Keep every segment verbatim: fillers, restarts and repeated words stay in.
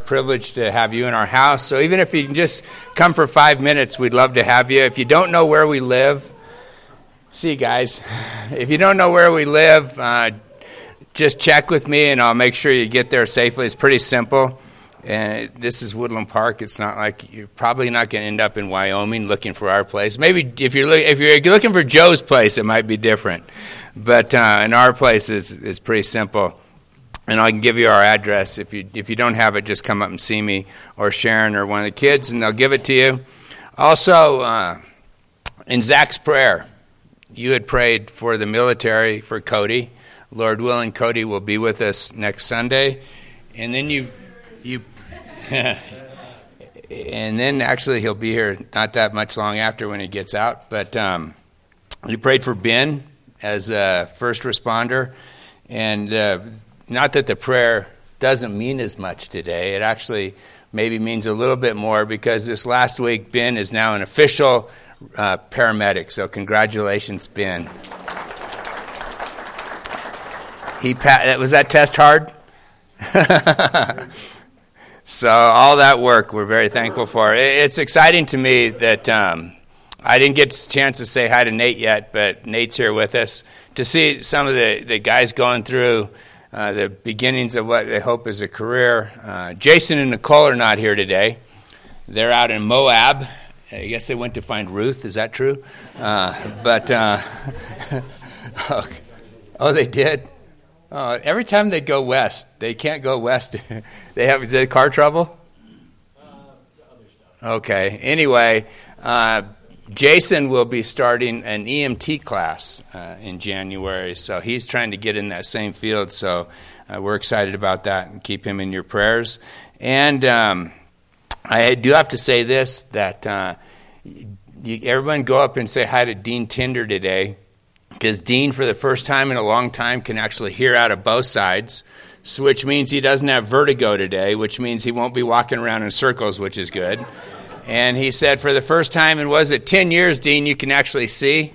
privileged to have you in our house. So even if you can just come for five minutes, we'd love to have you. If you don't know where we live, see you guys. If you don't know where we live, uh, just check with me and I'll make sure you get there safely. It's pretty simple. And this is Woodland Park. It's not like you're probably not going to end up in Wyoming looking for our place. Maybe if you're look, if you're looking for Joe's place, it might be different. But uh, in our place is is pretty simple. And I can give you our address. If you if you don't have it, just come up and see me or Sharon or one of the kids, and they'll give it to you. Also, uh, in Zach's prayer, you had prayed for the military for Cody. Lord willing, Cody will be with us next Sunday, and then you. You, and then actually he'll be here not that much long after when he gets out. But um, you prayed for Ben as a first responder, and uh, not that the prayer doesn't mean as much today. It actually maybe means a little bit more because this last week Ben is now an official uh, paramedic. So congratulations, Ben. He pa- was that test hard? So all that work, we're very thankful for. It's exciting to me that um, I didn't get a chance to say hi to Nate yet, but Nate's here with us. To see some of the, the guys going through uh, the beginnings of what they hope is a career. Uh, Jason and Nicole are not here today. They're out in Moab. I guess they went to find Ruth. Is that true? Uh, but, uh, okay. Oh, they did? Uh, every time they go west, they can't go west. They have is it car trouble? Uh, other stuff. Okay. Anyway, uh, Jason will be starting an E M T class uh, in January, so he's trying to get in that same field. So uh, we're excited about that, and keep him in your prayers. And um, I do have to say this: that uh, you, everyone go up and say hi to Dean Tinder today. Because Dean, for the first time in a long time, can actually hear out of both sides, which means he doesn't have vertigo today, which means he won't be walking around in circles, which is good. And he said for the first time in, was it ten years, Dean, you can actually see?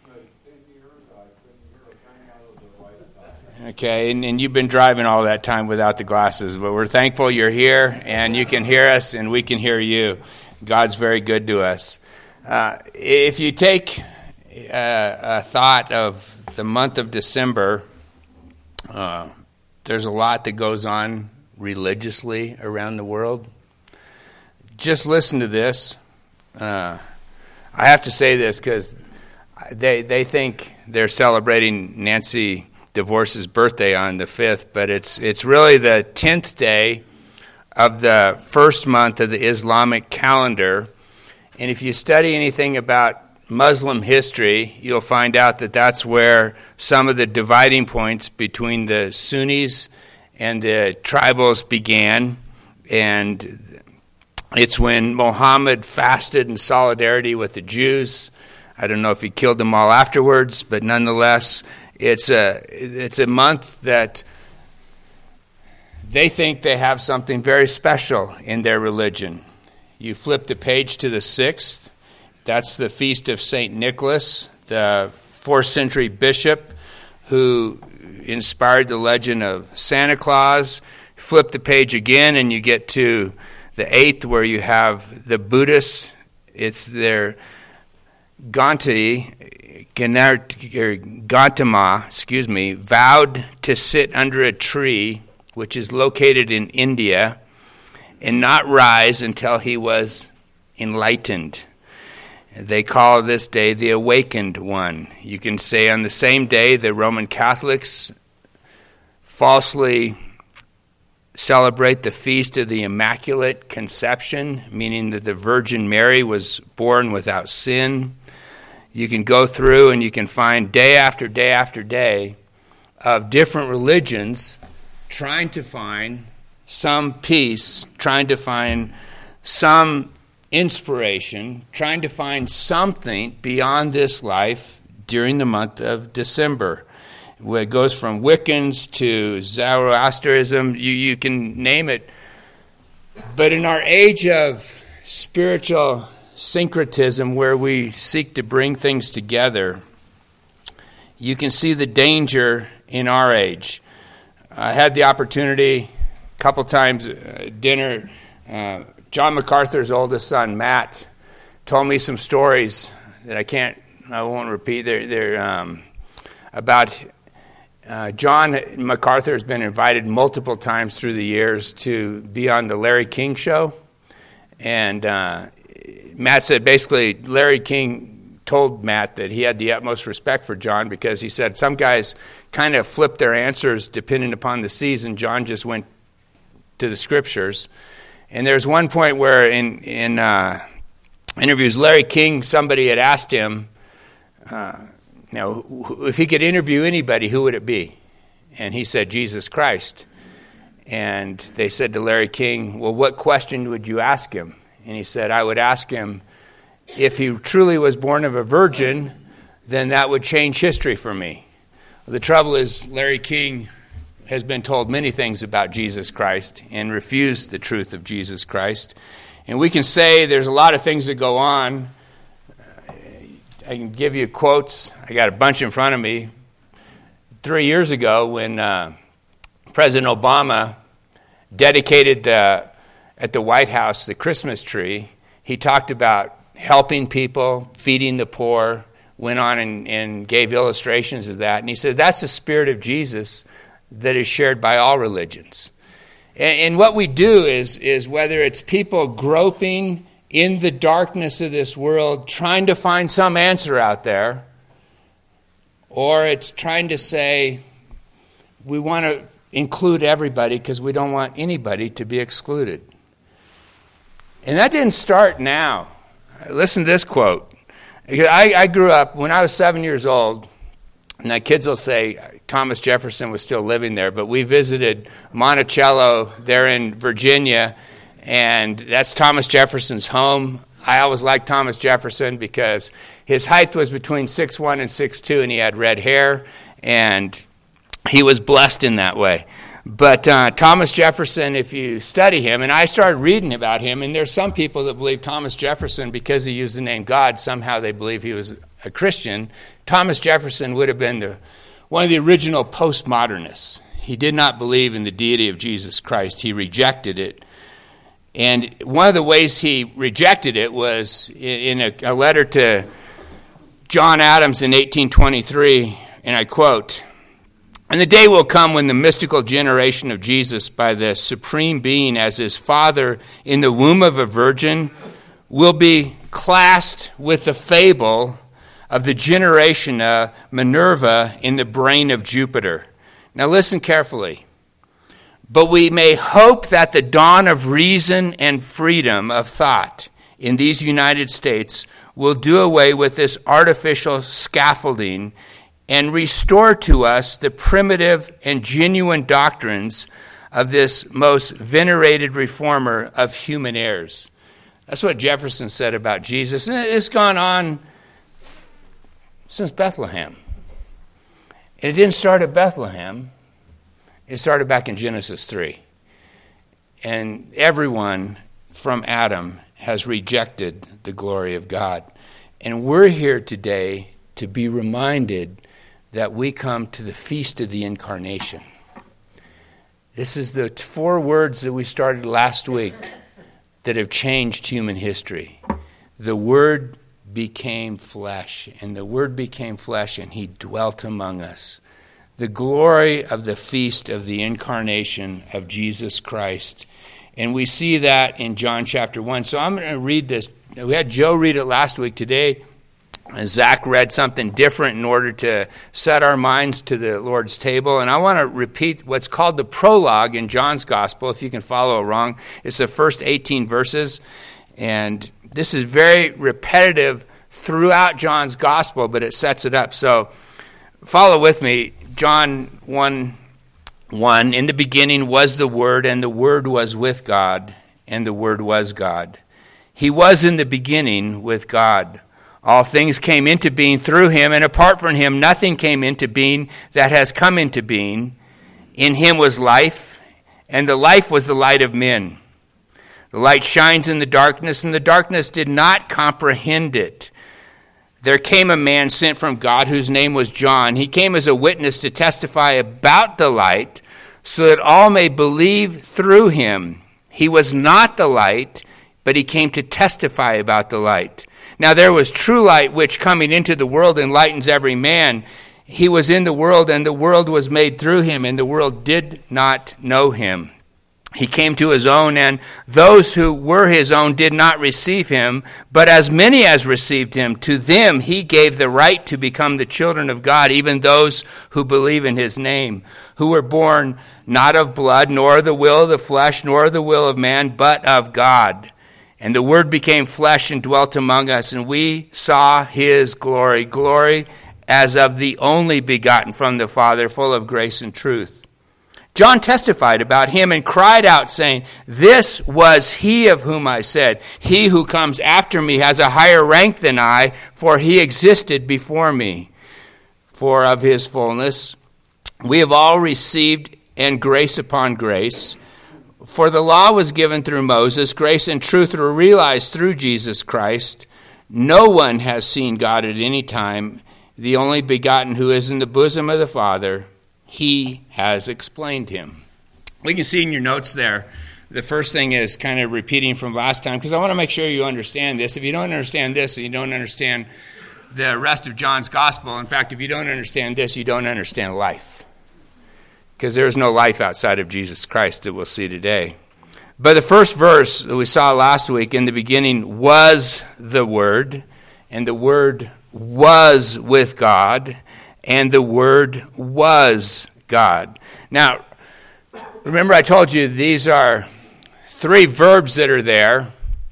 Okay, and, and you've been driving all that time without the glasses, but we're thankful you're here, and you can hear us, and we can hear you. God's very good to us. Uh, if you take... Uh, a thought of the month of December, uh, there's a lot that goes on religiously around the world. Just listen to this. Uh, I have to say this because they they think they're celebrating Nancy DeVors's birthday on the fifth, but it's it's really the tenth day of the first month of the Islamic calendar. And if you study anything about Muslim history, you'll find out that that's where some of the dividing points between the Sunnis and the tribals began. And it's when Muhammad fasted in solidarity with the Jews. I don't know if he killed them all afterwards, but nonetheless, it's a it's a month that they think they have something very special in their religion. You flip the page to the sixth. That's the feast of Saint Nicholas, the fourth century bishop who inspired the legend of Santa Claus. Flip the page again and you get to the eighth where you have the Buddhists. It's their Ganti, Gautama, excuse me, vowed to sit under a tree, which is located in India, and not rise until he was enlightened. They call this day the Awakened One. You can say on the same day the Roman Catholics falsely celebrate the feast of the Immaculate Conception, meaning that the Virgin Mary was born without sin. You can go through and you can find day after day after day of different religions trying to find some peace, trying to find some inspiration, trying to find something beyond this life during the month of December. It goes from Wiccans to Zoroastrianism, you, you can name it. But in our age of spiritual syncretism, where we seek to bring things together, you can see the danger in our age. I had the opportunity a couple times at dinner, uh, John MacArthur's oldest son, Matt, told me some stories that I can't, I won't repeat. They're, they're um, about uh, John MacArthur has been invited multiple times through the years to be on the Larry King show. And uh, Matt said basically Larry King told Matt that he had the utmost respect for John because he said some guys kind of flipped their answers depending upon the season. John just went to the scriptures. And there's one point where in, in uh, interviews, Larry King, somebody had asked him, uh, you know, if he could interview anybody, who would it be? And he said, Jesus Christ. And they said to Larry King, well, what question would you ask him? And he said, I would ask him, if he truly was born of a virgin, then that would change history for me. Well, the trouble is, Larry King has been told many things about Jesus Christ and refused the truth of Jesus Christ. And we can say there's a lot of things that go on. I can give you quotes. I got a bunch in front of me. Three years ago when uh, President Obama dedicated the, at the White House the Christmas tree, he talked about helping people, feeding the poor, went on and, and gave illustrations of that. And he said that's the spirit of Jesus that is shared by all religions. And, and what we do is, is whether it's people groping in the darkness of this world, trying to find some answer out there, or it's trying to say we want to include everybody because we don't want anybody to be excluded. And that didn't start now. Listen to this quote. I, I grew up, when I was seven years old, and the kids will say Thomas Jefferson was still living there, but we visited Monticello there in Virginia, and that's Thomas Jefferson's home. I always liked Thomas Jefferson because his height was between six one and six two, and he had red hair, and he was blessed in that way. But uh, Thomas Jefferson, if you study him, and I started reading about him, and there's some people that believe Thomas Jefferson, because he used the name God, somehow they believe he was a Christian. Thomas Jefferson would have been the, one of the original postmodernists. He did not believe in the deity of Jesus Christ. He rejected it. And one of the ways he rejected it was in a, a letter to John Adams in eighteen twenty-three, and I quote, "And the day will come when the mystical generation of Jesus by the Supreme Being as his Father in the womb of a virgin will be classed with the fable of the generation of Minerva in the brain of Jupiter." Now listen carefully. "But we may hope that the dawn of reason and freedom of thought in these United States will do away with this artificial scaffolding and restore to us the primitive and genuine doctrines of this most venerated reformer of human heirs." That's what Jefferson said about Jesus. And it's gone on since Bethlehem. And it didn't start at Bethlehem. It started back in Genesis three. And everyone from Adam has rejected the glory of God. And we're here today to be reminded that we come to the Feast of the Incarnation. This is the four words that we started last week that have changed human history. The Word became flesh, and the Word became flesh, and He dwelt among us. The glory of the Feast of the Incarnation of Jesus Christ. And we see that in John chapter one. So I'm going to read this. We had Joe read it last week. Today, Zach read something different in order to set our minds to the Lord's table. And I want to repeat what's called the prologue in John's Gospel, if you can follow along. It's the first eighteen verses. And this is very repetitive throughout John's Gospel, but it sets it up. So follow with me. John one one, "In the beginning was the Word, and the Word was with God, and the Word was God. He was in the beginning with God. All things came into being through him, and apart from him nothing came into being that has come into being. In him was life, and the life was the light of men. The light shines in the darkness, and the darkness did not comprehend it. There came a man sent from God whose name was John. He came as a witness to testify about the light, so that all may believe through him. He was not the light, but he came to testify about the light. Now there was true light, which coming into the world enlightens every man. He was in the world, and the world was made through him, and the world did not know him. He came to his own, and those who were his own did not receive him. But as many as received him, to them he gave the right to become the children of God, even those who believe in his name, who were born not of blood, nor the will of the flesh, nor the will of man, but of God. And the Word became flesh and dwelt among us, and we saw his glory, glory as of the only begotten from the Father, full of grace and truth. John testified about him and cried out, saying, "This was he of whom I said, he who comes after me has a higher rank than I, for he existed before me." For of his fullness we have all received, and grace upon grace. For the law was given through Moses, grace and truth were realized through Jesus Christ. No one has seen God at any time. The only begotten who is in the bosom of the Father, he has explained him. We can see in your notes there, the first thing is kind of repeating from last time, because I want to make sure you understand this. If you don't understand this, you don't understand the rest of John's gospel. In fact, if you don't understand this, you don't understand life. Because there is no life outside of Jesus Christ that we'll see today. But the first verse that we saw last week, in the beginning was the Word, and the Word was with God, and the Word was God. Now, remember I told you these are three verbs that are there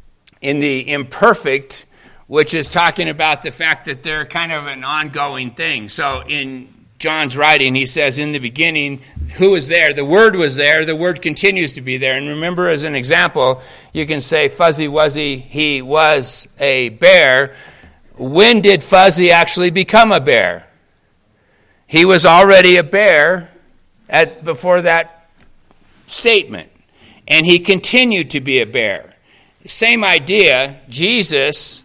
in the imperfect, which is talking about the fact that they're kind of an ongoing thing. So in John's writing, he says, in the beginning, who was there? The Word was there. The Word continues to be there. And remember, as an example, you can say, Fuzzy Wuzzy, he was a bear. When did Fuzzy actually become a bear? He was already a bear at before that statement. And he continued to be a bear. Same idea, Jesus,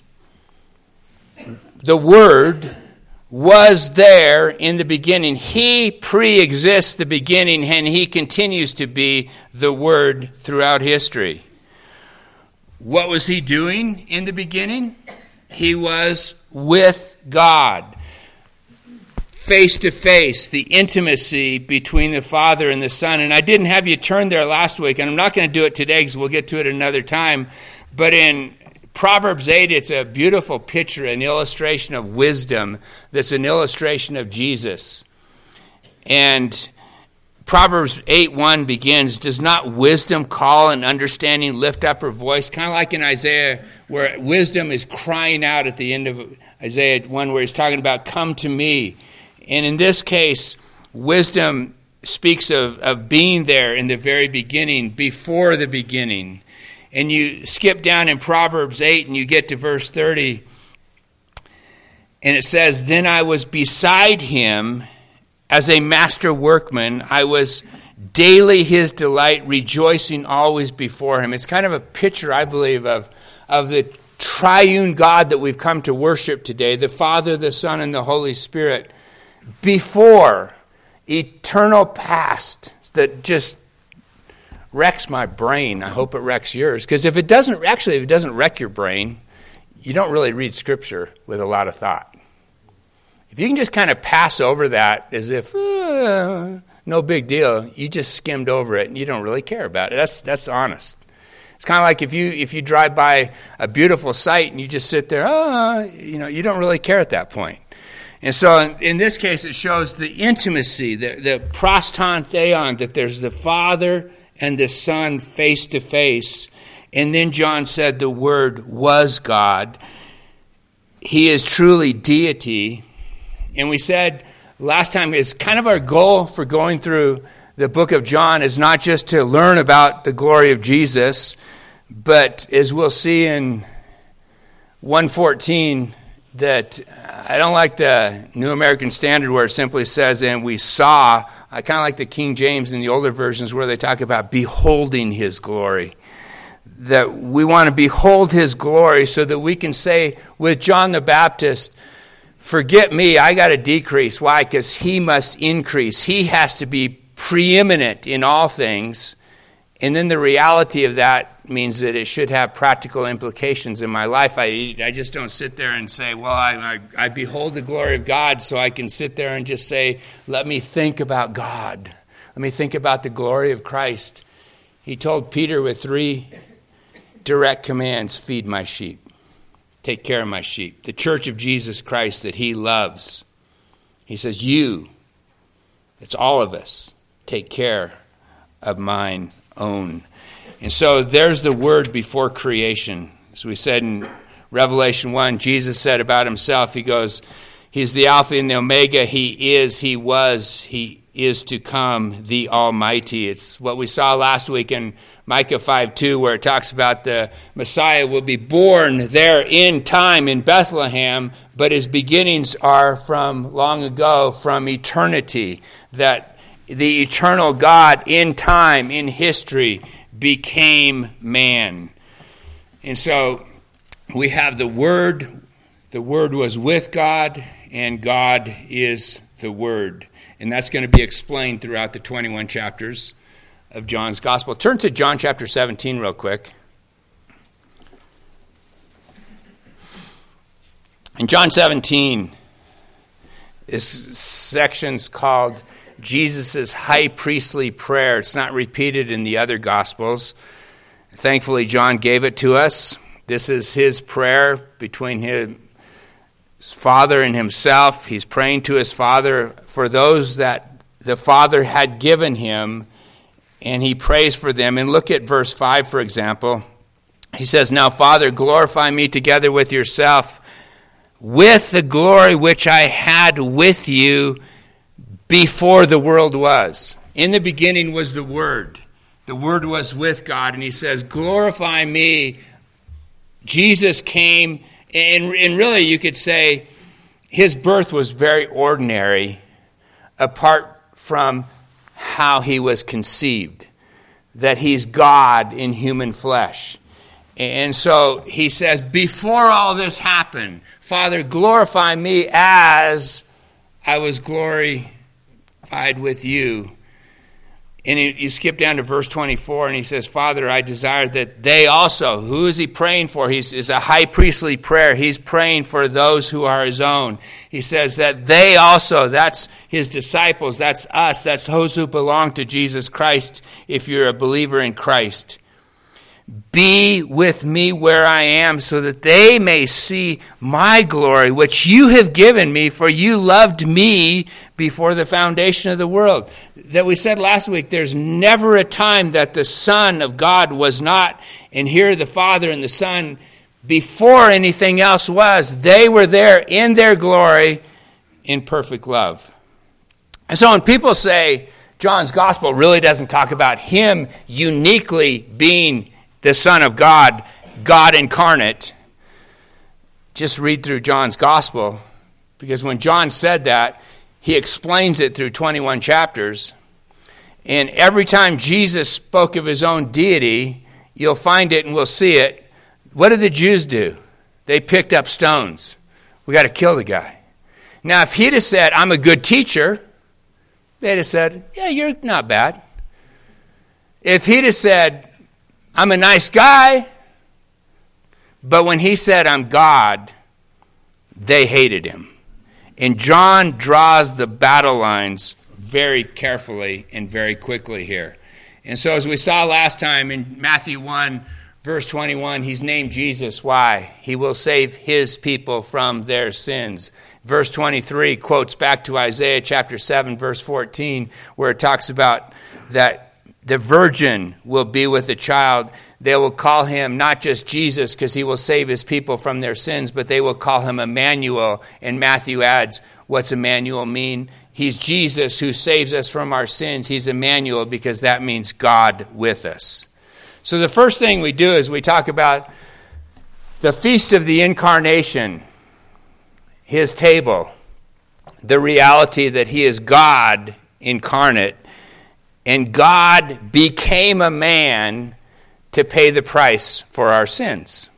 the Word, was there in the beginning. He pre-exists the beginning, and he continues to be the Word throughout history. What was he doing in the beginning? He was with God, face to face, the intimacy between the Father and the Son. And I didn't have you turn there last week, and I'm not going to do it today because we'll get to it another time. But in Proverbs eight, it's a beautiful picture, an illustration of wisdom that's an illustration of Jesus. And Proverbs eight one begins, "Does not wisdom call and understanding lift up her voice?" Kind of like in Isaiah, where wisdom is crying out at the end of Isaiah one, where he's talking about, "Come to me." And in this case, wisdom speaks of, of being there in the very beginning, before the beginning. And you skip down in Proverbs eight and you get to verse thirty. And it says, "Then I was beside him as a master workman. I was daily his delight, rejoicing always before him." It's kind of a picture, I believe, of, of the triune God that we've come to worship today, the Father, the Son, and the Holy Spirit, before eternal past that just wrecks my brain. I hope it wrecks yours. Because if it doesn't, actually, if it doesn't wreck your brain, you don't really read Scripture with a lot of thought. If you can just kind of pass over that as if, uh, no big deal, you just skimmed over it and you don't really care about it. That's that's honest. It's kind of like if you if you drive by a beautiful sight and you just sit there, oh, you know, you don't really care at that point. And so in, in this case, it shows the intimacy, the, the proston theon, that there's the Father and the Son face to face. And then John said the Word was God. He is truly deity. And we said last time, it's kind of our goal for going through the book of John is not just to learn about the glory of Jesus, but as we'll see in one fourteen, that I don't like the New American Standard where it simply says, "and we saw." I kind of like the King James and the older versions where they talk about beholding his glory. That we want to behold his glory so that we can say with John the Baptist, "Forget me, I got to decrease." Why? Because he must increase. He has to be preeminent in all things. And then the reality of that means that it should have practical implications in my life. I I just don't sit there and say, well, I, I, I behold the glory of God, so I can sit there and just say, let me think about God. Let me think about the glory of Christ. He told Peter with three direct commands: feed my sheep, take care of my sheep. The church of Jesus Christ that he loves. He says, you, it's all of us, take care of mine own. And so there's the word before creation. As we said in Revelation one, Jesus said about himself, he goes, he's the Alpha and the Omega. He is, he was, he is to come, the Almighty. It's what we saw last week in Micah five two, where it talks about the Messiah will be born there in time in Bethlehem, but his beginnings are from long ago, from eternity, that the eternal God in time, in history, became man. And so we have the Word. The Word was with God, and God is the Word. And that's going to be explained throughout the twenty-one chapters of John's Gospel. Turn to John chapter seventeen real quick. In John seventeen, this section's called Jesus' high priestly prayer. It's not repeated in the other Gospels. Thankfully, John gave it to us. This is his prayer between his Father and himself. He's praying to his Father for those that the Father had given him, and he prays for them. And look at verse five, for example. He says, now, Father, glorify me together with yourself, with the glory which I had with you before the world was. In the beginning was the Word. The Word was with God. And he says, glorify me. Jesus came, and, and really you could say his birth was very ordinary apart from how he was conceived, that he's God in human flesh. And so he says, before all this happened, Father, glorify me as I was glorified with you. And you skip down to verse twenty-four, and he says, Father, I desire that they also, who is he praying for? He's is a high priestly prayer. He's praying for those who are his own. He says that they also, that's his disciples, that's us, that's those who belong to Jesus Christ, if you're a believer in Christ. Be with me where I am, so that they may see my glory, which you have given me, for you loved me before the foundation of the world. That we said last week, there's never a time that the Son of God was not, and here the Father and the Son, before anything else was, they were there in their glory in perfect love. And so when people say John's Gospel really doesn't talk about him uniquely being the Son of God, God incarnate, just read through John's Gospel, because when John said that, he explains it through twenty-one chapters, and every time Jesus spoke of his own deity, you'll find it and we'll see it. What did the Jews do? They picked up stones. We got to kill the guy. Now, if he'd have said, I'm a good teacher, they'd have said, yeah, you're not bad. If he'd have said, I'm a nice guy, but when he said, I'm God, they hated him. And John draws the battle lines very carefully and very quickly here. And so as we saw last time in Matthew one, verse twenty-one, he's named Jesus. Why? He will save his people from their sins. Verse twenty-three quotes back to Isaiah chapter seven, verse fourteen, where it talks about that the virgin will be with a child. They will call him not just Jesus because he will save his people from their sins, but they will call him Emmanuel. And Matthew adds, what's Emmanuel mean? He's Jesus who saves us from our sins. He's Emmanuel because that means God with us. So the first thing we do is we talk about the Feast of the Incarnation, his table, the reality that he is God incarnate, and God became a man to pay the price for our sins.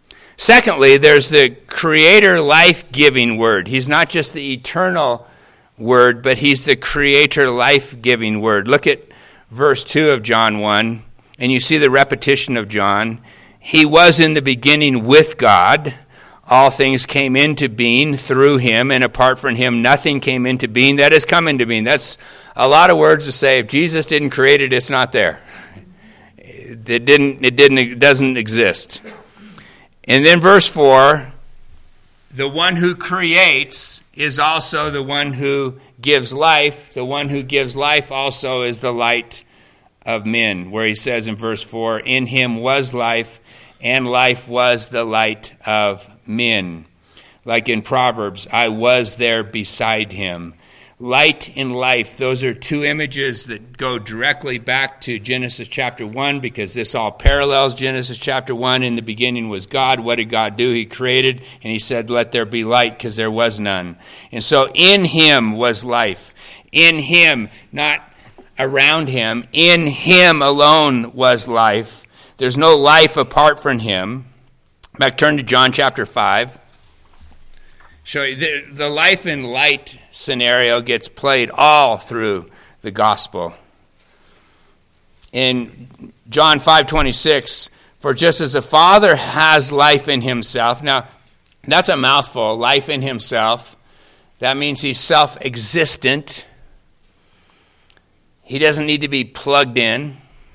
Secondly, there's the creator life-giving word. He's not just the eternal word, but he's the creator, life-giving word. Look at verse two of John one, and you see the repetition of John. He was in the beginning with God. All things came into being through him, and apart from him, nothing came into being that has come into being. That's a lot of words to say. If Jesus didn't create it, it's not there. It didn't. It didn't. It doesn't exist. And then verse four, the one who creates is also the one who gives life. The one who gives life also is the light of men, where he says in verse four, in him was life, and life was the light of men. Like in Proverbs, I was there beside him. Light and life, those are two images that go directly back to Genesis chapter one, because this all parallels Genesis chapter one. In the beginning was God. What did God do? He created, and he said, let there be light, because there was none. And so in him was life. In him, not around him. In him alone was life. There's no life apart from him. Back, turn to John chapter five. So the, the life and light scenario gets played all through the gospel. In John five twenty-six, for just as the Father has life in himself. Now, that's a mouthful, life in himself. That means he's self-existent. He doesn't need to be plugged in.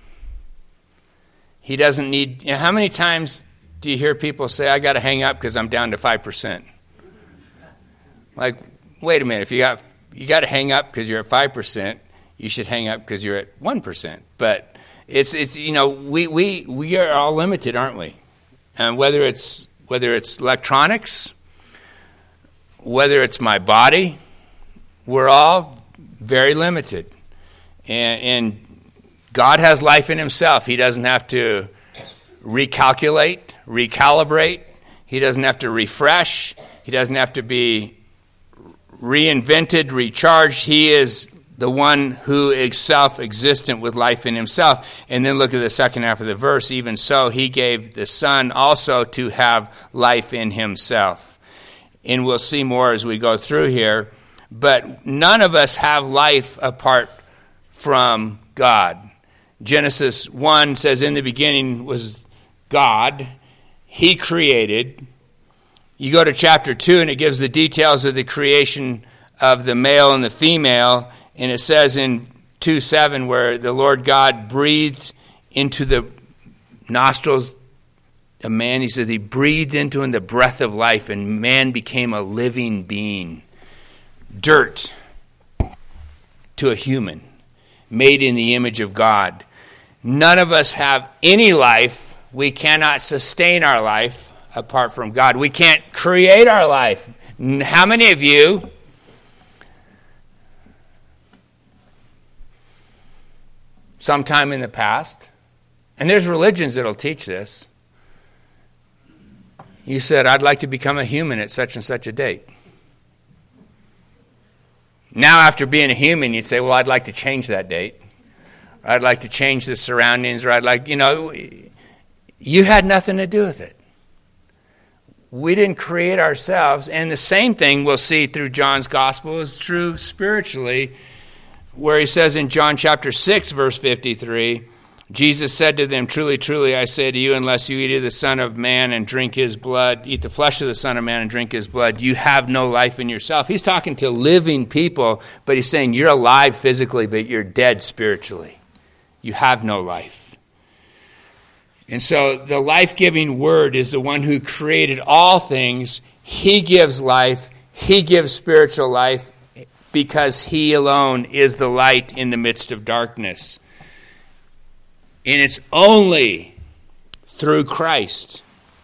He doesn't need, you know, how many times do you hear people say, I got to hang up because I'm down to five percent? Like, wait a minute, if you got you got to hang up because you're at five percent, you should hang up because you're at one percent. But it's it's you know, we we we are all limited, aren't we? And whether it's whether it's electronics, whether it's my body, we're all very limited. And, and God has life in himself. He doesn't have to recalculate, recalibrate. He doesn't have to refresh. He doesn't have to be reinvented, recharged. He is the one who is self-existent with life in himself. And then look at the second half of the verse. Even so, he gave the Son also to have life in himself. And we'll see more as we go through here. But none of us have life apart from God. Genesis one says, in the beginning was God. He created. You go to chapter two, and it gives the details of the creation of the male and the female. And it says in two seven, where the Lord God breathed into the nostrils of man. He said he breathed into him the breath of life, and man became a living being. Dirt to a human, made in the image of God. None of us have any life. We cannot sustain our life apart from God. We can't create our life. How many of you sometime in the past, and there's religions that'll teach this, you said, I'd like to become a human at such and such a date. Now, after being a human, you'd say, well, I'd like to change that date. Or I'd like to change the surroundings, or I'd like, you know, you had nothing to do with it. We didn't create ourselves. And the same thing we'll see through John's gospel is true spiritually, where he says in John chapter six, verse fifty-three, Jesus said to them, truly, truly, I say to you, unless you eat of the Son of Man and drink his blood, eat the flesh of the Son of Man and drink his blood, you have no life in yourself. He's talking to living people, but he's saying you're alive physically, but you're dead spiritually. You have no life. And so the life-giving word is the one who created all things. He gives life. He gives spiritual life because he alone is the light in the midst of darkness. And it's only through Christ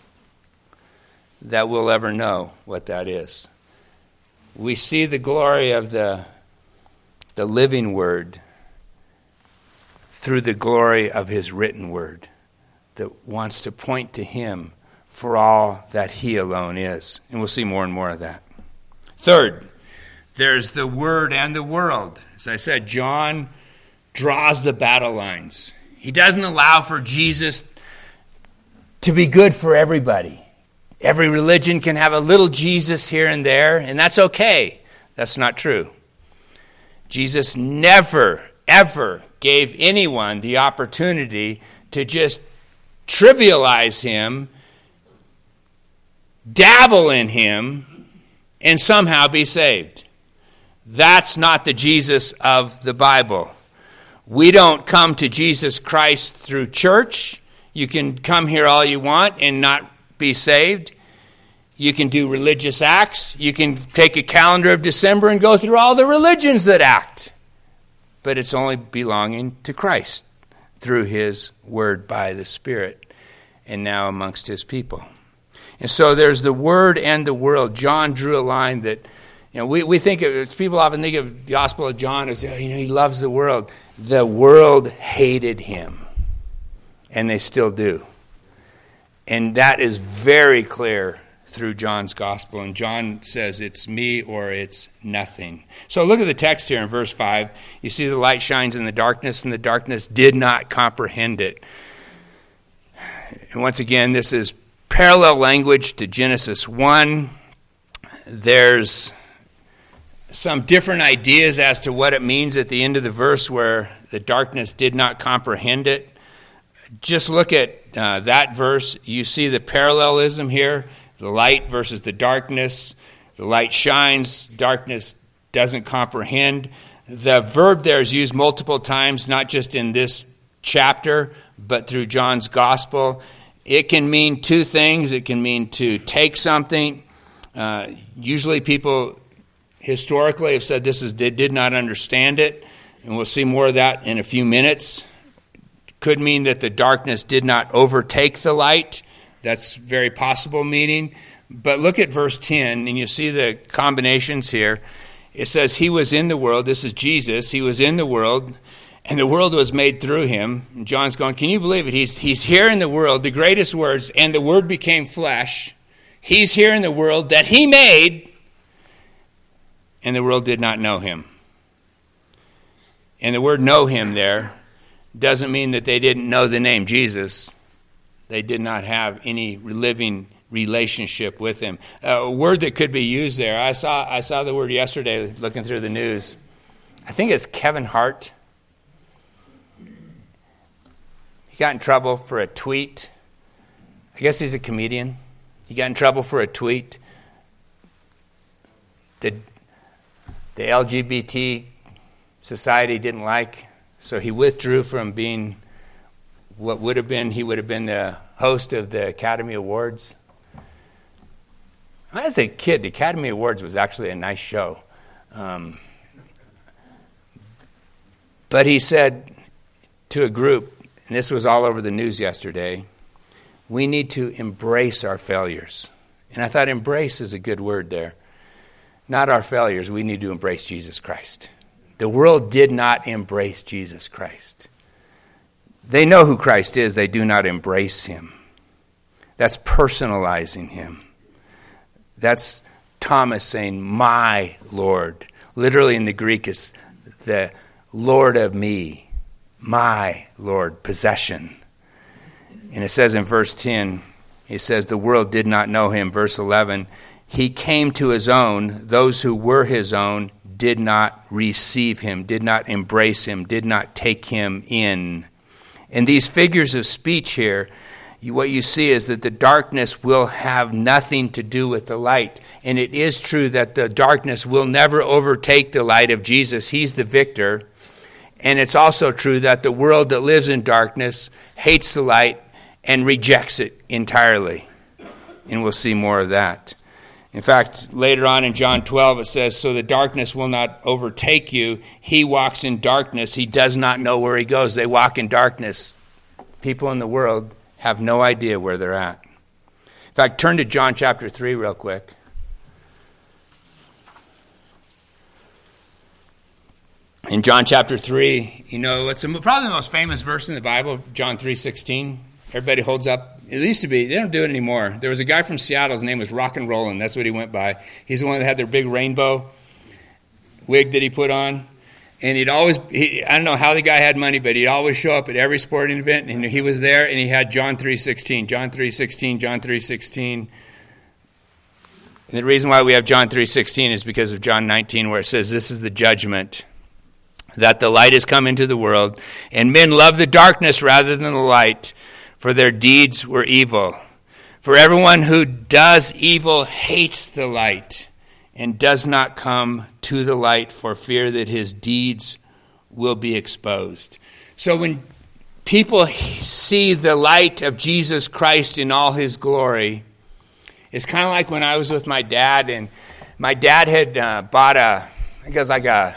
that we'll ever know what that is. We see the glory of the, the living word through the glory of his written word that wants to point to him for all that he alone is. And we'll see more and more of that. Third, there's the word and the world. As I said, John draws the battle lines. He doesn't allow for Jesus to be good for everybody. Every religion can have a little Jesus here and there, and that's okay. That's not true. Jesus never, ever gave anyone the opportunity to just trivialize him, dabble in him, and somehow be saved. That's not the Jesus of the Bible. We don't come to Jesus Christ through church. You can come here all you want and not be saved. You can do religious acts. You can take a calendar of December and go through all the religions that act. But it's only belonging to Christ through his word by the Spirit and now amongst his people. And so there's the word and the world. John drew a line that, you know, we, we think of, people often think of the Gospel of John as, you know, he loves the world. The world hated him, and they still do. And that is very clear through John's Gospel. And John says it's me or it's nothing. So look at the text here in verse five. You see the light shines in the darkness, and the darkness did not comprehend it. And once again, this is parallel language to Genesis one. There's some different ideas as to what it means at the end of the verse where the darkness did not comprehend it. Just look at uh, that verse. You see the parallelism here. The light versus the darkness. The light shines, darkness doesn't comprehend. The verb there is used multiple times, not just in this chapter, but through John's Gospel. It can mean two things. It can mean to take something. Uh, usually people historically have said this is they did not understand it, and we'll see more of that in a few minutes. Could mean that the darkness did not overtake the light. That's very possible meaning. But look at verse ten, and you see the combinations here. It says, he was in the world. This is Jesus. He was in the world, and the world was made through him. And John's going, can you believe it? He's, he's here in the world, the greatest words, and the word became flesh. He's here in the world that he made, and the world did not know him. And the word know him there doesn't mean that they didn't know the name Jesus. They did not have any living relationship with him. A word that could be used there. I saw I saw the word yesterday looking through the news. I think it's Kevin Hart. He got in trouble for a tweet. I guess he's a comedian. He got in trouble for a tweet. The, the L G B T society didn't like, so he withdrew from being what would have been, he would have been the host of the Academy Awards. As a kid, the Academy Awards was actually a nice show. Um, but he said to a group, and this was all over the news yesterday, we need to embrace our failures. And I thought embrace is a good word there. Not our failures, we need to embrace Jesus Christ. The world did not embrace Jesus Christ. They know who Christ is, they do not embrace him. That's personalizing him. That's Thomas saying, my Lord. Literally in the Greek, it's the Lord of me, my Lord, possession. And it says in verse ten, it says, the world did not know him. Verse eleven, he came to his own, those who were his own did not receive him, did not embrace him, did not take him in. And these figures of speech here, you, what you see is that the darkness will have nothing to do with the light. And it is true that the darkness will never overtake the light of Jesus. He's the victor. And it's also true that the world that lives in darkness hates the light and rejects it entirely. And we'll see more of that. In fact, later on in John twelve, it says, so the darkness will not overtake you. He walks in darkness. He does not know where he goes. They walk in darkness. People in the world have no idea where they're at. In fact, turn to John chapter three real quick. In John chapter three, you know, it's probably the most famous verse in the Bible, John three sixteen. Everybody holds up. It used to be. They don't do it anymore. There was a guy from Seattle. His name was Rock and Rollin'. That's what he went by. He's the one that had their big rainbow wig that he put on. And he'd always, he, I don't know how the guy had money, but he'd always show up at every sporting event. And he was there, and he had John three sixteen, John three sixteen, John three sixteen. And the reason why we have John three sixteen is because of John nineteen, where it says, this is the judgment. that the light has come into the world, and men love the darkness rather than the light, for their deeds were evil. For everyone who does evil hates the light, and does not come to the light for fear that his deeds will be exposed. So when people see the light of Jesus Christ in all his glory, it's kind of like when I was with my dad, and my dad had uh, bought a, I think it was like a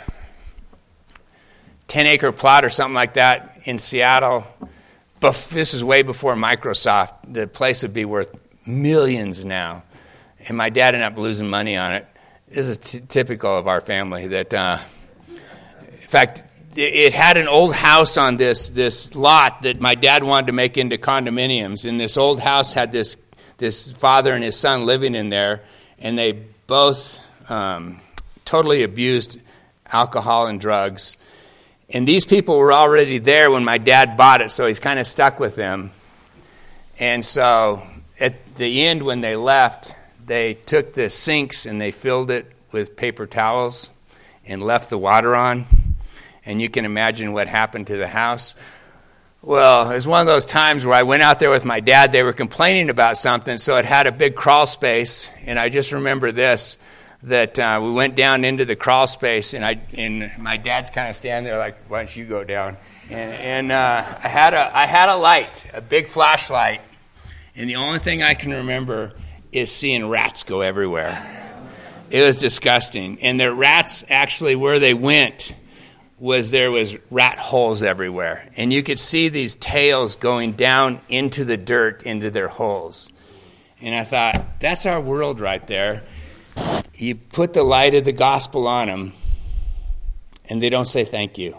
ten-acre plot or something like that in Seattle. Bef- this is way before Microsoft. The place would be worth millions now. And my dad ended up losing money on it. This is t- typical of our family. That, uh, in fact, it had an old house on this this lot that my dad wanted to make into condominiums. And this old house had this this father and his son living in there, and they both um, totally abused alcohol and drugs. And these people were already there when my dad bought it, so he's kind of stuck with them. And so at the end, when they left, they took the sinks and they filled it with paper towels and left the water on. And you can imagine what happened to the house. Well, it was one of those times where I went out there with my dad. They were complaining about something, so it had a big crawl space. And I just remember this, that uh, we went down into the crawl space, and I and my dad's kind of standing there like, why don't you go down? And, and uh, I had a I had a light, a big flashlight. And the only thing I can remember is seeing rats go everywhere. It was disgusting. And the rats, actually, where they went was there was rat holes everywhere. And you could see these tails going down into the dirt, into their holes. And I thought, that's our world right there. You put the light of the gospel on them, and they don't say thank you.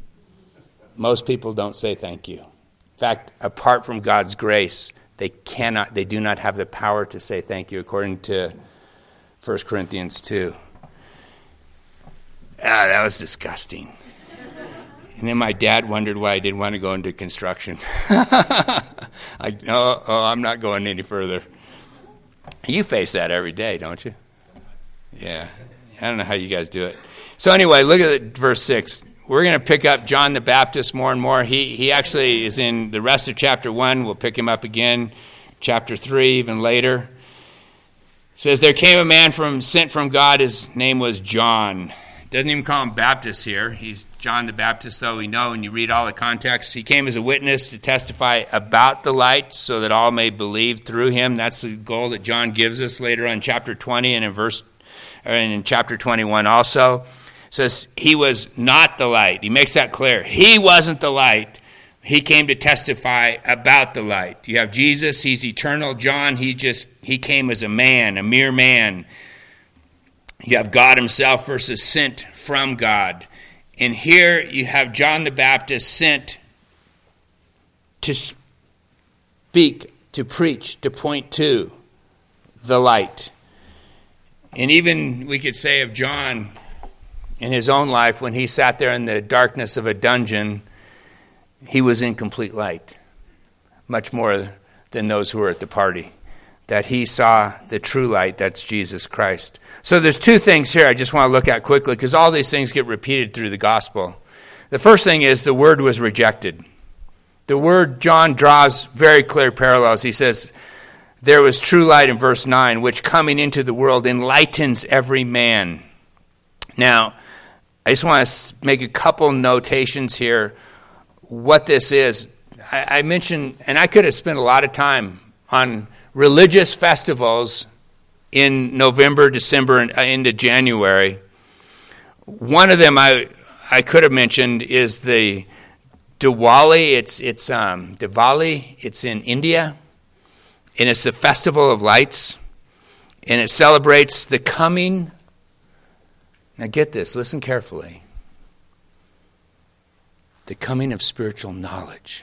Most people don't say thank you. In fact, apart from God's grace, they cannot, they do not have the power to say thank you, according to First Corinthians two. Ah, that was disgusting. And then my dad wondered why I didn't want to go into construction. I, oh, oh, I'm not going any further. You face that every day, don't you? Yeah. I don't know how you guys do it. So anyway, look at verse six. We're going to pick up John the Baptist more and more. He he actually is in the rest of chapter one. We'll pick him up again. Chapter three, even later. It says, there came a man from sent from God. His name was John. Doesn't even call him Baptist here. He's John the Baptist, though we know, and you read all the context. He came as a witness to testify about the light so that all may believe through him. That's the goal that John gives us later on in chapter twenty and in verse and in chapter twenty-one also. It says he was not the light. He makes that clear. He wasn't the light. He came to testify about the light. You have Jesus, he's eternal. John, he just he came as a man, a mere man. You have God himself versus sent from God. And here you have John the Baptist sent to speak, to preach, to point to the light. And even we could say of John in his own life, when he sat there in the darkness of a dungeon, he was in complete light, much more than those who were at the party. That he saw the true light, that's Jesus Christ. So there's two things here I just want to look at quickly, because all these things get repeated through the gospel. The first thing is the word was rejected. The word, John draws very clear parallels. He says, there was true light in verse nine, which coming into the world enlightens every man. Now, I just want to make a couple notations here. What this is, I, I mentioned, and I could have spent a lot of time on religious festivals in November, December, and into January. One of them I I could have mentioned is the Diwali. It's it's um, Diwali. It's in India, and it's the Festival of Lights, and it celebrates the coming. Now get this. Listen carefully. The coming of spiritual knowledge.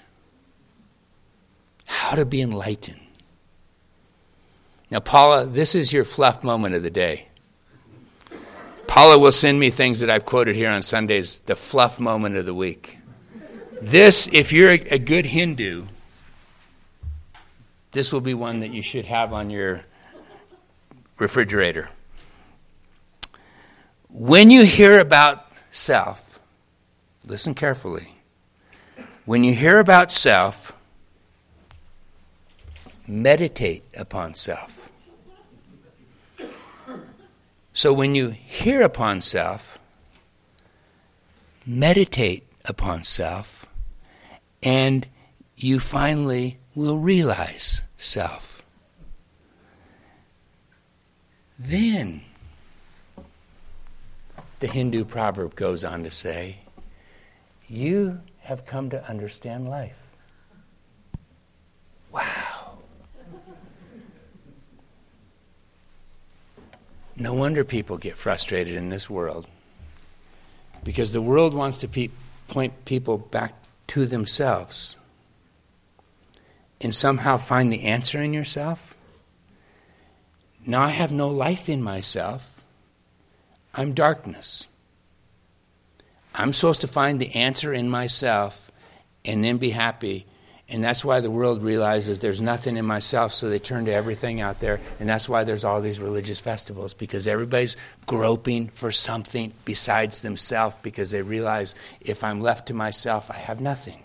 How to be enlightened. Now, Paula, this is your fluff moment of the day. Paula will send me things that I've quoted here on Sundays, the fluff moment of the week. This, if you're a, a good Hindu, this will be one that you should have on your refrigerator. When you hear about self, listen carefully. When you hear about self, meditate upon self. So when you hear upon self, meditate upon self, and you finally will realize self. Then, the Hindu proverb goes on to say, you have come to understand life. Wow. No wonder people get frustrated in this world, because the world wants to pe- point people back to themselves and somehow find the answer in yourself. Now I have no life in myself. I'm darkness. I'm supposed to find the answer in myself and then be happy. And that's why the world realizes there's nothing in myself, so they turn to everything out there. And that's why there's all these religious festivals, because everybody's groping for something besides themselves, because they realize if I'm left to myself, I have nothing.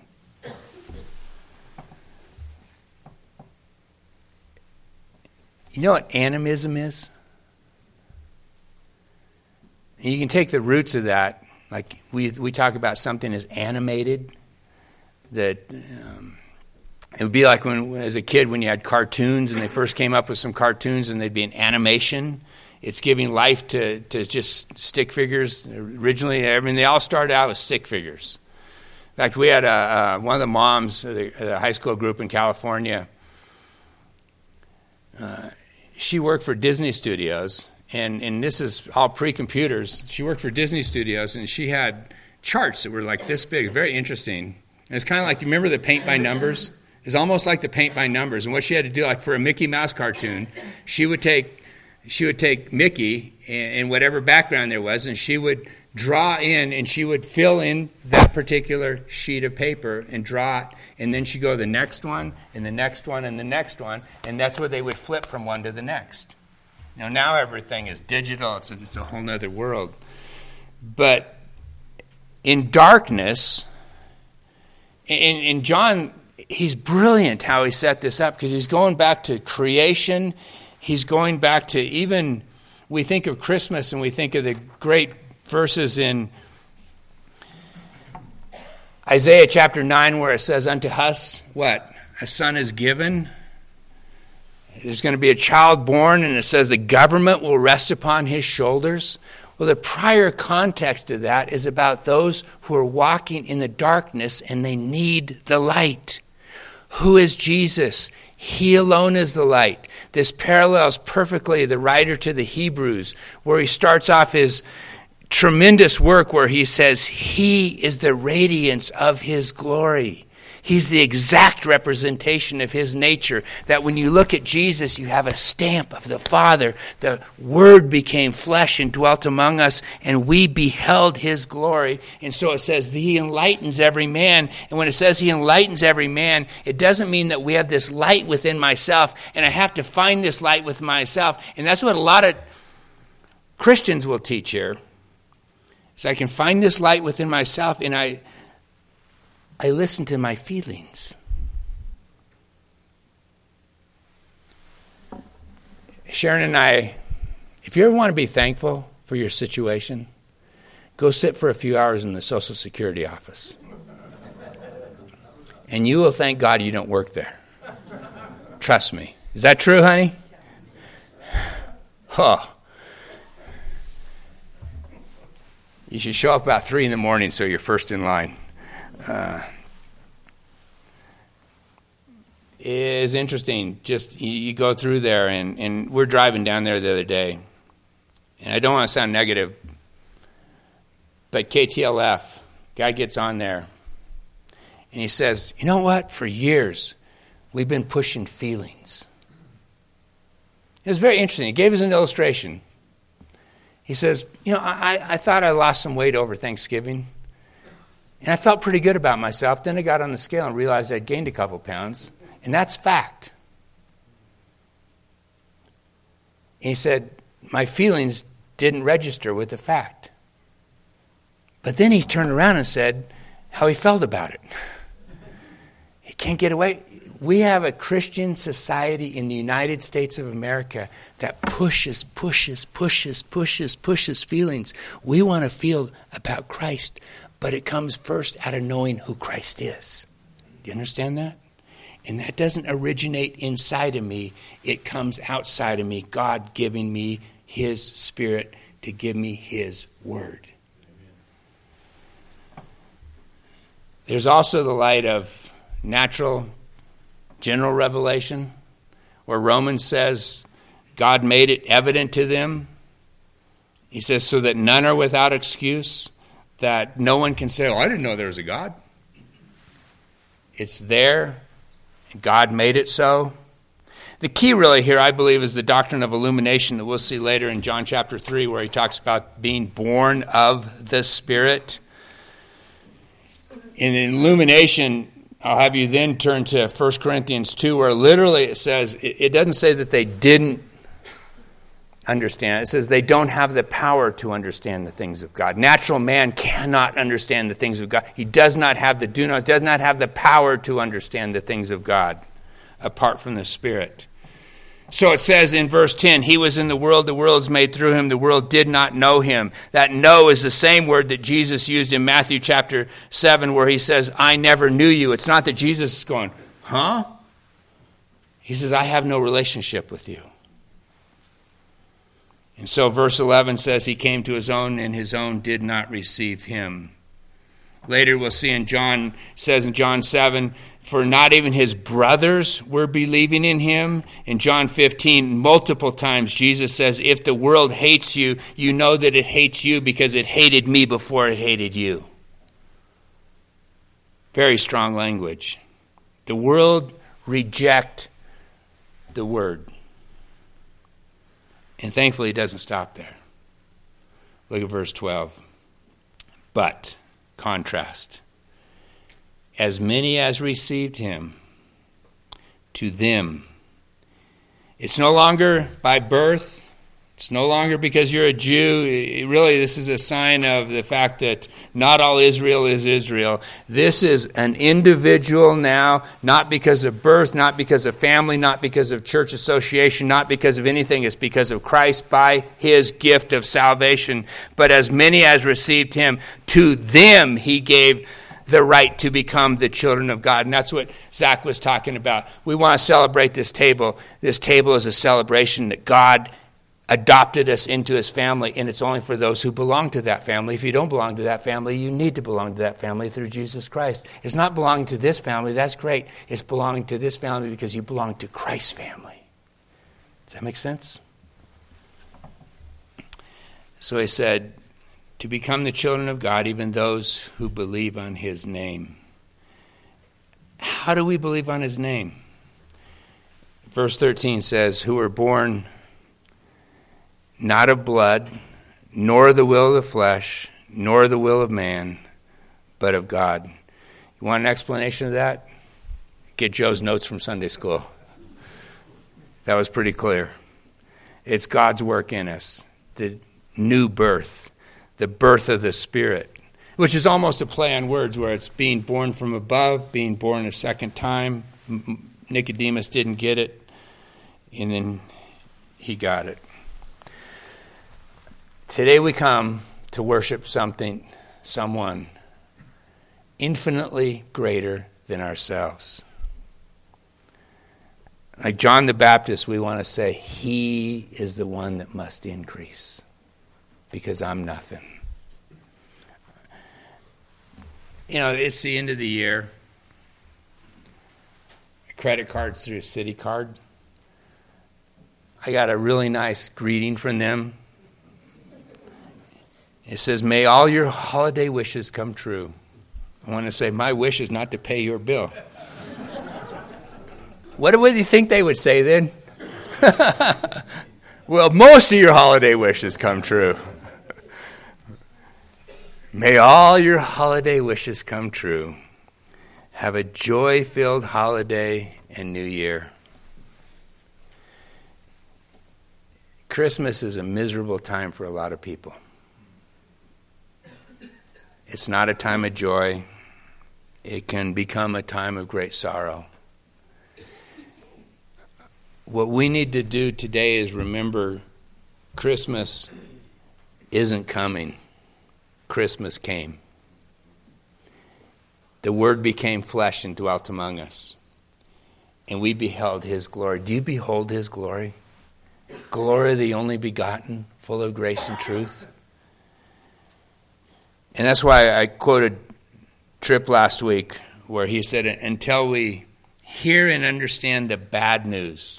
You know what animism is? And you can take the roots of that. Like we we talk about something as animated, that um, it would be like when, when, as a kid, when you had cartoons and they first came up with some cartoons and they'd be an animation. It's giving life to, to just stick figures. Originally, I mean, they all started out with stick figures. In fact, we had a, uh, one of the moms of the, the high school group in California. Uh, she worked for Disney Studios. And and this is all pre-computers. She worked for Disney Studios, and she had charts that were like this big, very interesting. And it's kind of like, you remember the paint by numbers? It's almost like the paint by numbers. And what she had to do, like for a Mickey Mouse cartoon, she would take she would take Mickey and, and whatever background there was, and she would draw in, and she would fill in that particular sheet of paper and draw it. And then she'd go to the next one, and the next one, and the next one. And that's where they would flip from one to the next. Now, now everything is digital. It's a, it's a whole other world. But in darkness, in, in John, he's brilliant how he set this up, because he's going back to creation. He's going back to even, we think of Christmas and we think of the great verses in Isaiah chapter nine where it says, unto us, what? A son is given. There's going to be a child born, and it says the government will rest upon his shoulders. Well, the prior context of that is about those who are walking in the darkness and they need the light. Who is Jesus? He alone is the light. This parallels perfectly the writer to the Hebrews, where he starts off his tremendous work where he says, he is the radiance of his glory. He's the exact representation of his nature, that when you look at Jesus, you have a stamp of the Father. The Word became flesh and dwelt among us, and we beheld his glory. And so it says that he enlightens every man. And when it says he enlightens every man, it doesn't mean that we have this light within myself, and I have to find this light with myself. And that's what a lot of Christians will teach here. So I can find this light within myself, and I... I listen to my feelings. Sharon and I, if you ever want to be thankful for your situation, go sit for a few hours in the Social Security office. And you will thank God you don't work there. Trust me. Is that true, honey? Oh. You should show up about three in the morning so you're first in line. Uh, it is interesting. Just you, you go through there, and, and we're driving down there the other day, and I don't want to sound negative, but K T L F guy gets on there, and he says, "You know what? For years, we've been pushing feelings." It was very interesting. He gave us an illustration. He says, "You know, I, I thought I lost some weight over Thanksgiving. And I felt pretty good about myself. Then I got on the scale and realized I'd gained a couple pounds. And that's fact." And he said, "My feelings didn't register with the fact. But then he turned around and said how he felt about it. He can't get away. We have a Christian society in the United States of America that pushes, pushes, pushes, pushes, pushes feelings. We want to feel about Christ, but it comes first out of knowing who Christ is. Do you understand that? And that doesn't originate inside of me. It comes outside of me, God giving me his Spirit to give me his word. There's also the light of natural general revelation, where Romans says God made it evident to them. He says so that none are without excuse, that no one can say, oh, I didn't know there was a God. It's there. God made it so. The key really here, I believe, is the doctrine of illumination that we'll see later in John chapter three, where he talks about being born of the Spirit. In illumination, I'll have you then turn to First Corinthians two, where literally it says, it doesn't say that they didn't understand. It says they don't have the power to understand the things of God. Natural man cannot understand the things of God. He does not have the dunamis, does not have the power to understand the things of God apart from the Spirit. So it says in verse ten, he was in the world, the world is made through him, the world did not know him. That know is the same word that Jesus used in Matthew chapter seven, where he says, I never knew you. It's not that Jesus is going, huh? He says, I have no relationship with you. And so verse eleven says he came to his own, and his own did not receive him. Later we'll see in John, says in John seven, for not even his brothers were believing in him. In John fifteen, multiple times Jesus says, if the world hates you, you know that it hates you because it hated me before it hated you. Very strong language. The world reject the word. And thankfully, it doesn't stop there. Look at verse twelve. But, contrast, as many as received him, to them. It's no longer by birth. It's no longer because you're a Jew. It, really, this is a sign of the fact that not all Israel is Israel. This is an individual now, not because of birth, not because of family, not because of church association, not because of anything. It's because of Christ by his gift of salvation. But as many as received him, to them he gave the right to become the children of God. And that's what Zach was talking about. We want to celebrate this table. This table is a celebration that God adopted us into his family, and it's only for those who belong to that family. If you don't belong to that family, you need to belong to that family through Jesus Christ. It's not belonging to this family. That's great. It's belonging to this family because you belong to Christ's family. Does that make sense? So he said, to become the children of God, even those who believe on his name. How do we believe on his name? Verse thirteen says, who were born not of blood, nor the will of the flesh, nor the will of man, but of God. You want an explanation of that? Get Joe's notes from Sunday school. That was pretty clear. It's God's work in us, the new birth, the birth of the Spirit, which is almost a play on words where it's being born from above, being born a second time. Nicodemus didn't get it, and then he got it. Today we come to worship something, someone infinitely greater than ourselves. Like John the Baptist, we want to say, he is the one that must increase because I'm nothing. You know, it's the end of the year. Credit cards through a city card. I got a really nice greeting from them. It says, may all your holiday wishes come true. I want to say, my wish is not to pay your bill. What would you think they would say then? Well, most of your holiday wishes come true. May all your holiday wishes come true. Have a joy-filled holiday and New Year. Christmas is a miserable time for a lot of people. It's not a time of joy. It can become a time of great sorrow. What we need to do today is remember Christmas isn't coming. Christmas came. The Word became flesh and dwelt among us. And we beheld His glory. Do you behold His glory? Glory of the only begotten, full of grace and truth. And that's why I quoted Tripp last week, where he said, until we hear and understand the bad news,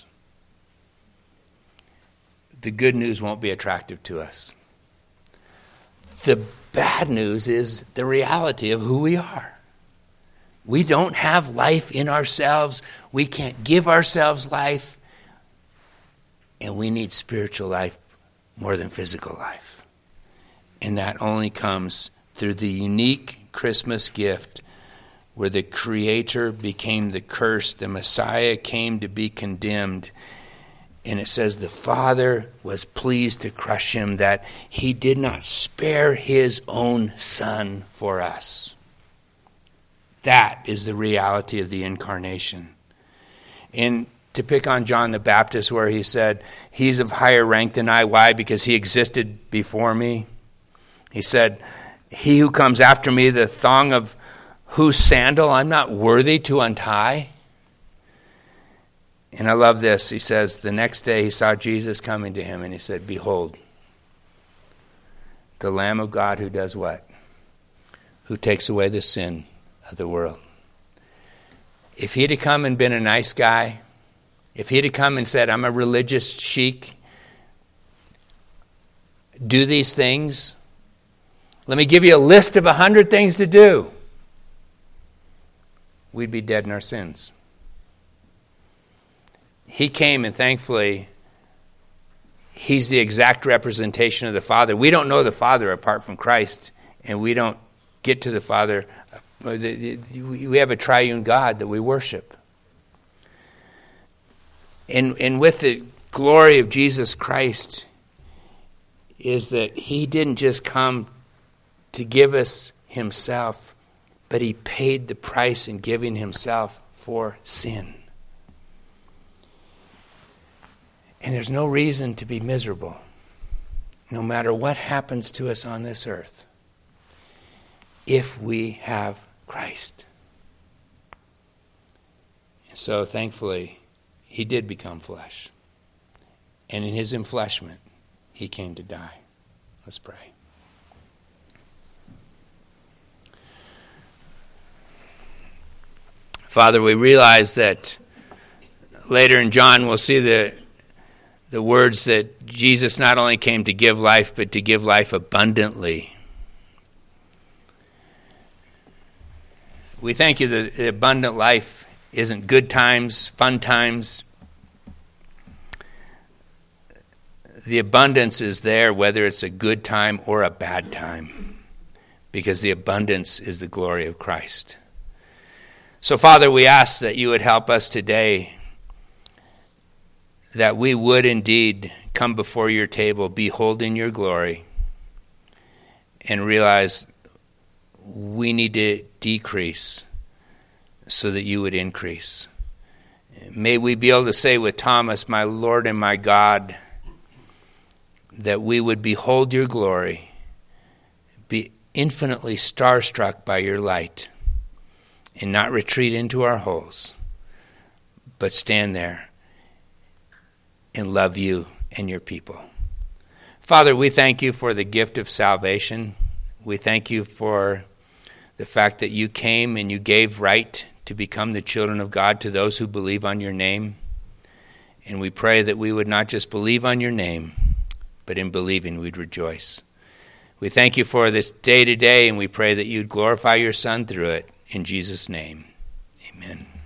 the good news won't be attractive to us. The bad news is the reality of who we are. We don't have life in ourselves. We can't give ourselves life. And we need spiritual life more than physical life. And that only comes through the unique Christmas gift where the Creator became the curse. The Messiah came to be condemned. And it says the Father was pleased to crush him, that He did not spare His own Son for us. That is the reality of the incarnation. And to pick on John the Baptist, where he said, He's of higher rank than I. Why? Because He existed before me. He said, He who comes after me, the thong of whose sandal I'm not worthy to untie. And I love this. He says, the next day he saw Jesus coming to him, and he said, behold, the Lamb of God who does what? Who takes away the sin of the world. If he'd have come and been a nice guy, if he'd have come and said, I'm a religious sheik, do these things, let me give you a list of a hundred things to do, we'd be dead in our sins. He came, and thankfully, He's the exact representation of the Father. We don't know the Father apart from Christ, and we don't get to the Father. We have a triune God that we worship. And, and with the glory of Jesus Christ is that He didn't just come to give us Himself, but He paid the price in giving Himself for sin. And there's no reason to be miserable, no matter what happens to us on this earth, if we have Christ. And so, thankfully, He did become flesh. And in His enfleshment, He came to die. Let's pray. Father, we realize that later in John we'll see the the words that Jesus not only came to give life, but to give life abundantly. We thank You that the abundant life isn't good times, fun times. The abundance is there whether it's a good time or a bad time, because the abundance is the glory of Christ. So, Father, we ask that You would help us today, that we would indeed come before Your table, beholding Your glory, and realize we need to decrease so that You would increase. May we be able to say with Thomas, my Lord and my God, that we would behold Your glory, be infinitely starstruck by Your light, and not retreat into our holes, but stand there and love You and Your people. Father, we thank You for the gift of salvation. We thank You for the fact that You came and You gave right to become the children of God to those who believe on Your name. And we pray that we would not just believe on Your name, but in believing we'd rejoice. We thank You for this day today, and we pray that You'd glorify Your Son through it. In Jesus' name, amen.